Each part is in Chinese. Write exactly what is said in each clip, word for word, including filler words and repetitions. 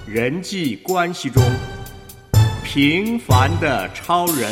人际关系中平凡的超人。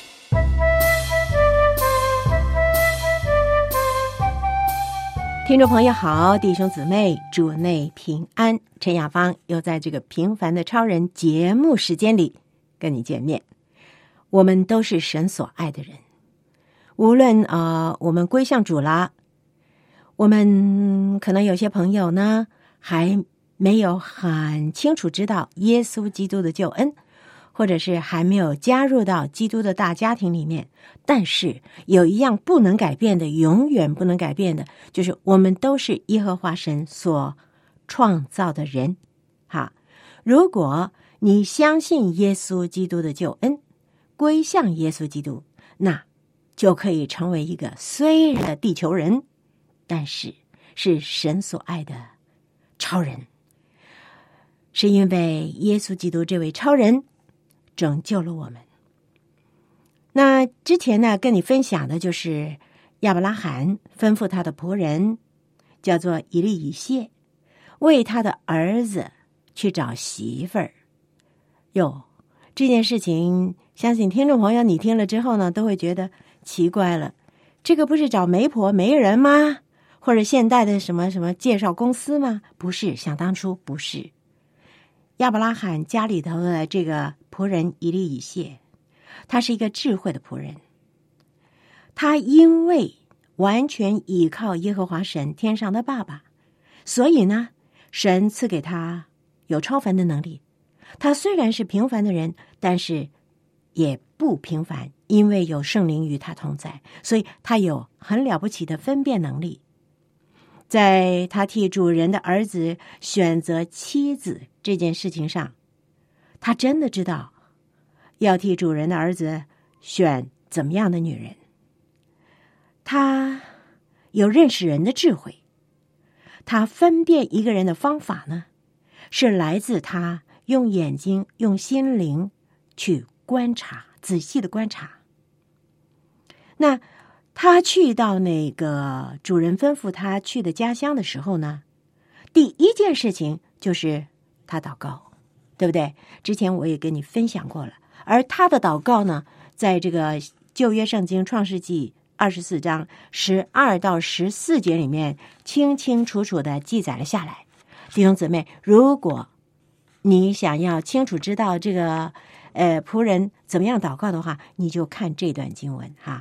听众朋友好，弟兄姊妹，主内平安。陈雅芳又在这个平凡的超人节目时间里跟你见面。我们都是神所爱的人，无论呃我们归向主啦，我们可能有些朋友呢还没有很清楚知道耶稣基督的救恩，或者是还没有加入到基督的大家庭里面，但是有一样不能改变的，永远不能改变的，就是我们都是耶和华神所创造的人。好，如果你相信耶稣基督的救恩，归向耶稣基督，那就可以成为一个虽然的地球人，但是是神所爱的超人。是因为耶稣基督这位超人拯救了我们。那之前呢，跟你分享的就是亚伯拉罕吩咐他的仆人叫做以利以谢，为他的儿子去找媳妇儿。哟，这件事情相信听众朋友你听了之后呢，都会觉得奇怪了，这个不是找媒婆媒人吗？或者现代的什么什么介绍公司吗？不是，想当初不是。亚伯拉罕家里头的这个仆人以利以谢，他是一个智慧的仆人。他因为完全倚靠耶和华神天上的爸爸，所以呢，神赐给他有超凡的能力。他虽然是平凡的人，但是也不平凡，因为有圣灵与他同在，所以他有很了不起的分辨能力。在他替主人的儿子选择妻子这件事情上，他真的知道要替主人的儿子选怎么样的女人。他有认识人的智慧，他分辨一个人的方法呢，是来自他用眼睛用心灵去观察，仔细的观察。那他去到那个主人吩咐他去的家乡的时候呢，第一件事情就是他祷告，对不对？之前我也跟你分享过了。而他的祷告呢，在这个旧约圣经创世纪二十四章十二到十四节里面清清楚楚的记载了下来。弟兄姊妹，如果你想要清楚知道这个呃仆人怎么样祷告的话，你就看这段经文哈。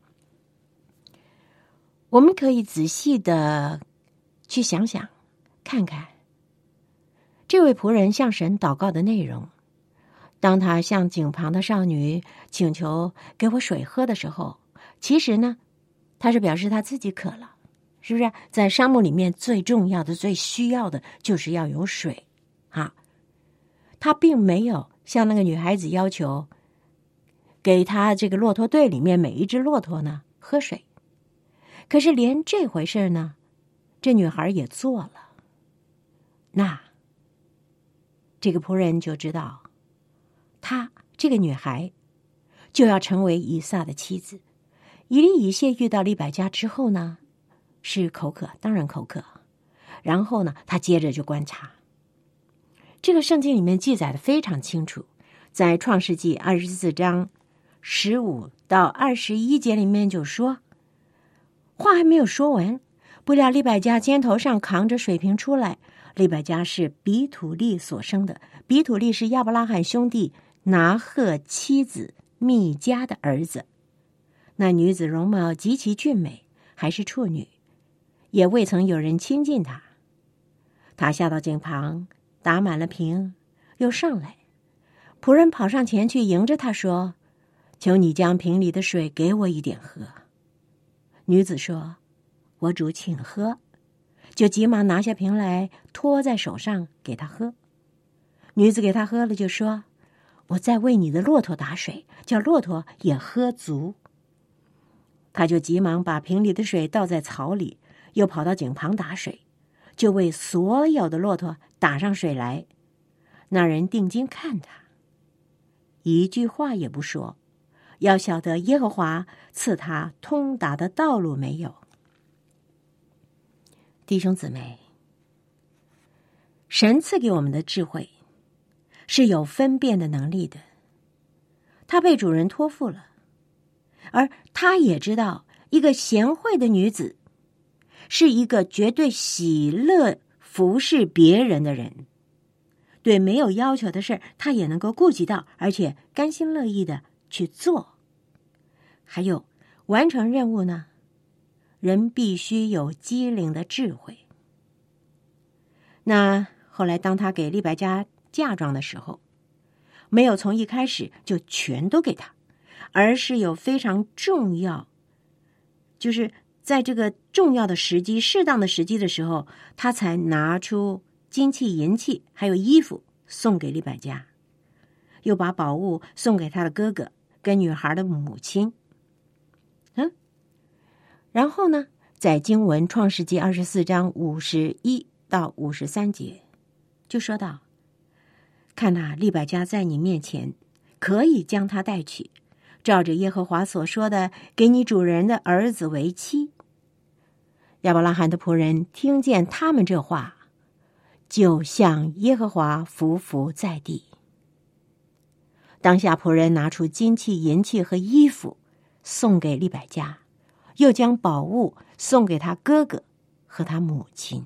我们可以仔细的去想想看看这位仆人向神祷告的内容。当他向井旁的少女请求给我水喝的时候，其实呢，他是表示他自己渴了，是不是？在沙漠里面最重要的最需要的就是要有水啊。他并没有向那个女孩子要求给他这个骆驼队里面每一只骆驼呢喝水，可是连这回事呢，这女孩也做了。那这个仆人就知道，她这个女孩就要成为以撒的妻子。以利以谢遇到利百加之后呢，是口渴，当然口渴。然后呢，他接着就观察。这个圣经里面记载的非常清楚，在创世纪二十四章十五到二十一节里面就说，话还没有说完，不料利百加肩头上扛着水瓶出来。利百加是比土利所生的，比土利是亚伯拉罕兄弟拿鹤妻子密迦的儿子。那女子容貌极其俊美，还是处女，也未曾有人亲近她。她下到井旁，打满了瓶，又上来。仆人跑上前去迎着她说，求你将瓶里的水给我一点喝。女子说，我主请喝，就急忙拿下瓶来，托在手上给他喝。女子给他喝了，就说，我再为你的骆驼打水，叫骆驼也喝足。他就急忙把瓶里的水倒在槽里，又跑到井旁打水，就为所有的骆驼打上水来。那人定睛看他，一句话也不说，要晓得耶和华赐他通达的道路没有。弟兄姊妹，神赐给我们的智慧是有分辨的能力的，她被主人托付了，而她也知道一个贤惠的女子是一个绝对喜乐服侍别人的人，对没有要求的事她也能够顾及到，而且甘心乐意的去做。还有完成任务呢，人必须有机灵的智慧。那后来当他给利百加嫁妆的时候，没有从一开始就全都给他，而是有非常重要，就是在这个重要的时机、适当的时机的时候，他才拿出金器、银器还有衣服送给利百加，又把宝物送给他的哥哥跟女孩的母亲。嗯，然后呢，在经文创世纪二十四章五十一到五十三节就说到，看哪，利百加在你面前，可以将他带去，照着耶和华所说的，给你主人的儿子为妻。亚伯拉罕的仆人听见他们这话，就向耶和华匍匐在地。当下仆人拿出金器、银器和衣服送给利百加，又将宝物送给他哥哥和他母亲。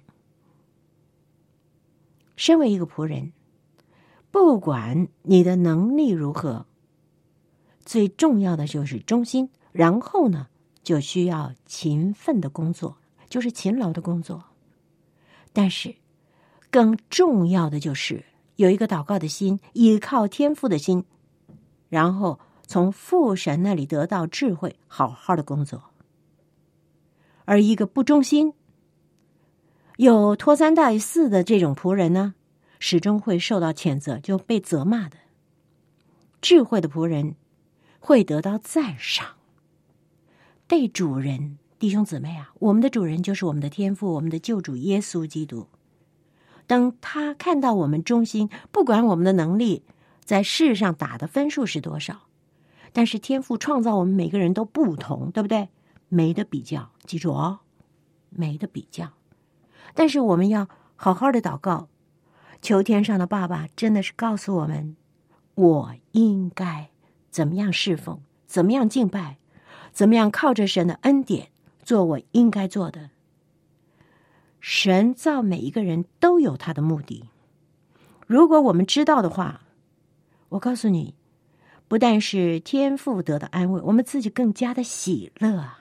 身为一个仆人，不管你的能力如何，最重要的就是忠心，然后呢，就需要勤奋的工作，就是勤劳的工作。但是更重要的就是有一个祷告的心，依靠天父的心，然后从父神那里得到智慧，好好的工作。而一个不忠心有拖三带四的这种仆人呢，始终会受到谴责，就被责骂的。智慧的仆人会得到赞赏。对主人，弟兄姊妹啊，我们的主人就是我们的天父，我们的救主耶稣基督。当他看到我们忠心，不管我们的能力在世上打的分数是多少，但是天父创造我们每个人都不同，对不对？没得比较，记住哦，没得比较。但是我们要好好的祷告，求天上的爸爸真的是告诉我们，我应该怎么样侍奉，怎么样敬拜，怎么样靠着神的恩典做我应该做的。神造每一个人都有他的目的，如果我们知道的话，我告诉你，不但是天父得到安慰，我们自己更加的喜乐啊。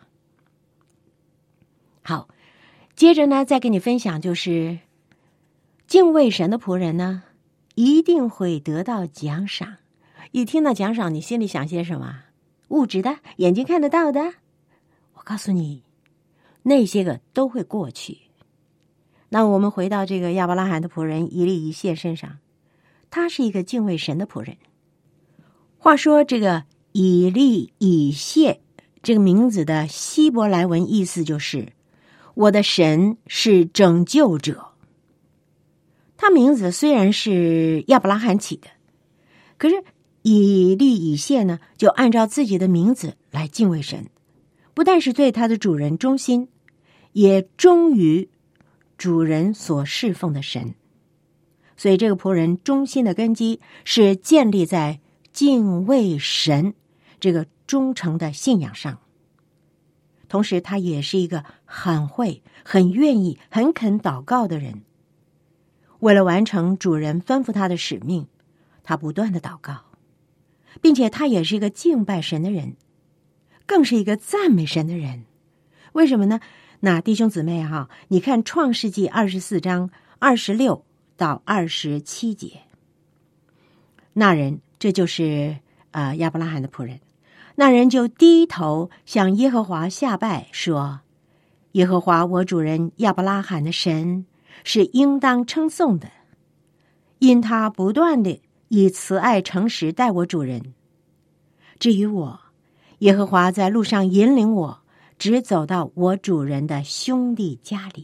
好，接着呢，再跟你分享，就是敬畏神的仆人呢，一定会得到奖赏。一听到奖赏，你心里想些什么？物质的，眼睛看得到的？我告诉你，那些个都会过去。那我们回到这个亚伯拉罕的仆人以利以谢身上，他是一个敬畏神的仆人。话说这个以利以谢这个名字的希伯来文意思就是我的神是拯救者。他名字虽然是亚伯拉罕起的，可是以利以谢呢，就按照自己的名字来敬畏神，不但是对他的主人忠心，也忠于主人所侍奉的神。所以这个仆人忠心的根基是建立在敬畏神这个忠诚的信仰上。同时他也是一个很会、很愿意、很肯祷告的人。为了完成主人吩咐他的使命，他不断的祷告，并且他也是一个敬拜神的人，更是一个赞美神的人。为什么呢？那弟兄姊妹哈、啊，你看创世纪二十四章二十六到二十七节，那人，这就是呃亚伯拉罕的仆人，那人就低头向耶和华下拜，说：耶和华我主人亚伯拉罕的神是应当称颂的，因他不断的以慈爱诚实待我主人。至于我，耶和华在路上引领我，直走到我主人的兄弟家里。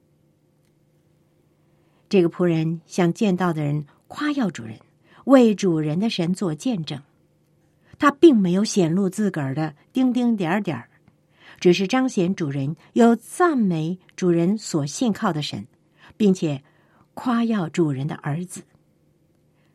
这个仆人向见到的人夸耀主人，为主人的神做见证。他并没有显露自个儿的丁丁点点，只是彰显主人，又赞美主人所信靠的神，并且夸耀主人的儿子。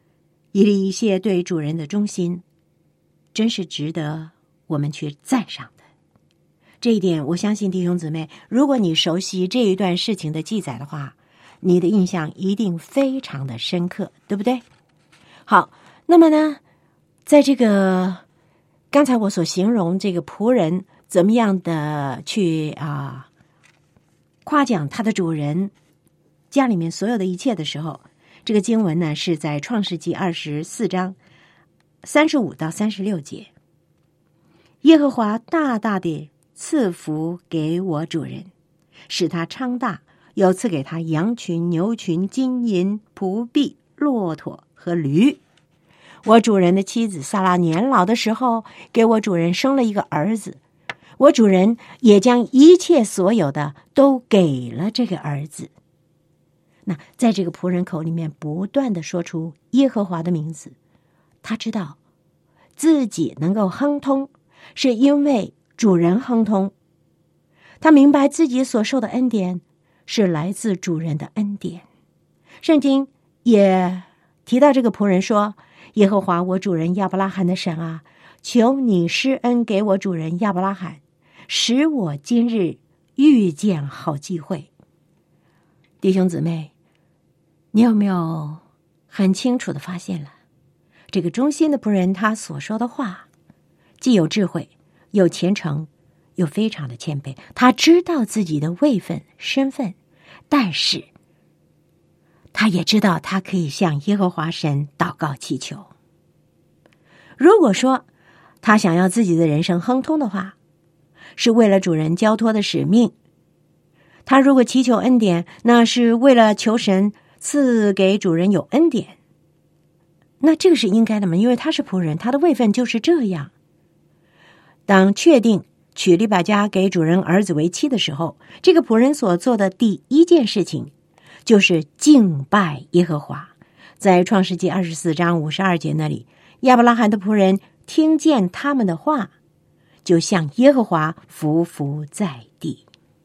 以利以谢对主人的忠心，真是值得我们去赞赏的。这一点，我相信弟兄姊妹，如果你熟悉这一段事情的记载的话，你的印象一定非常的深刻，对不对？好，那么呢，在这个刚才我所形容这个仆人怎么样的去啊夸奖他的主人家里面所有的一切的时候，这个经文呢是在创世纪二十四章三十五到三十六节。耶和华大大地赐福给我主人，使他昌大，又赐给他羊群、牛群、金银、仆婢、骆驼和驴。我主人的妻子撒拉年老的时候，给我主人生了一个儿子，我主人也将一切所有的都给了这个儿子。那在这个仆人口里面不断的说出耶和华的名字，他知道自己能够亨通，是因为主人亨通。他明白自己所受的恩典是来自主人的恩典。圣经也提到这个仆人说，耶和华我主人亚伯拉罕的神啊，求你施恩给我主人亚伯拉罕，使我今日遇见好机会。弟兄姊妹，你有没有很清楚的发现了，这个忠心的仆人他所说的话，既有智慧，有虔诚，又非常的谦卑。他知道自己的位分身份，但是他也知道他可以向耶和华神祷告祈求。如果说他想要自己的人生亨通的话，是为了主人交托的使命。他如果祈求恩典，那是为了求神赐给主人有恩典。那这个是应该的吗？因为他是仆人，他的位分就是这样。当确定娶利百加给主人儿子为妻的时候，这个仆人所做的第一件事情就是敬拜耶和华。在创世纪二十四章五十二节那里，亚伯拉罕的仆人听见他们的话，就向耶和华匍匐在地。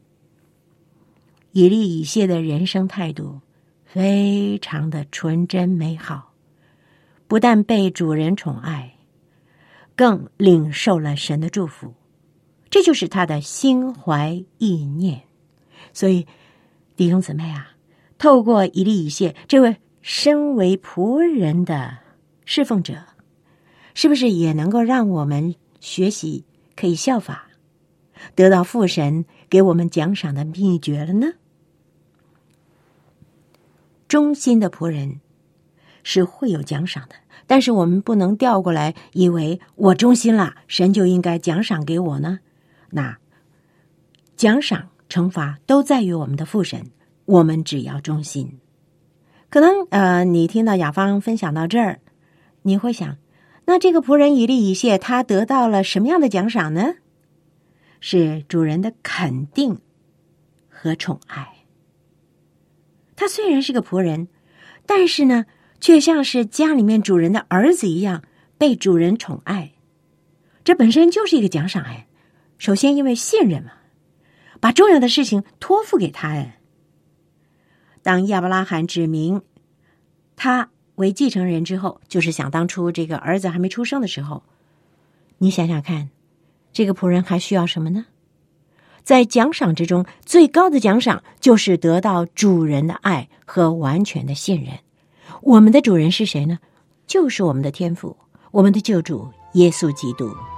以利以谢的人生态度非常的纯真美好，不但被主人宠爱，更领受了神的祝福，这就是他的心怀意念。所以弟兄姊妹啊，透过以利以谢这位身为仆人的侍奉者，是不是也能够让我们学习，可以效法，得到父神给我们奖赏的秘诀了呢？忠心的仆人是会有奖赏的，但是我们不能调过来以为我忠心了，神就应该奖赏给我呢。那奖赏惩罚都在于我们的父神，我们只要忠心。可能呃，你听到雅芳分享到这儿，你会想，那这个仆人以利以谢他得到了什么样的奖赏呢？是主人的肯定和宠爱。他虽然是个仆人，但是呢，却像是家里面主人的儿子一样被主人宠爱，这本身就是一个奖赏哎。首先因为信任嘛，把重要的事情托付给他哎。当亚伯拉罕指明他为继承人之后，就是想当初这个儿子还没出生的时候，你想想看，这个仆人还需要什么呢？在奖赏之中，最高的奖赏就是得到主人的爱和完全的信任。我们的主人是谁呢？就是我们的天父，我们的救主耶稣基督。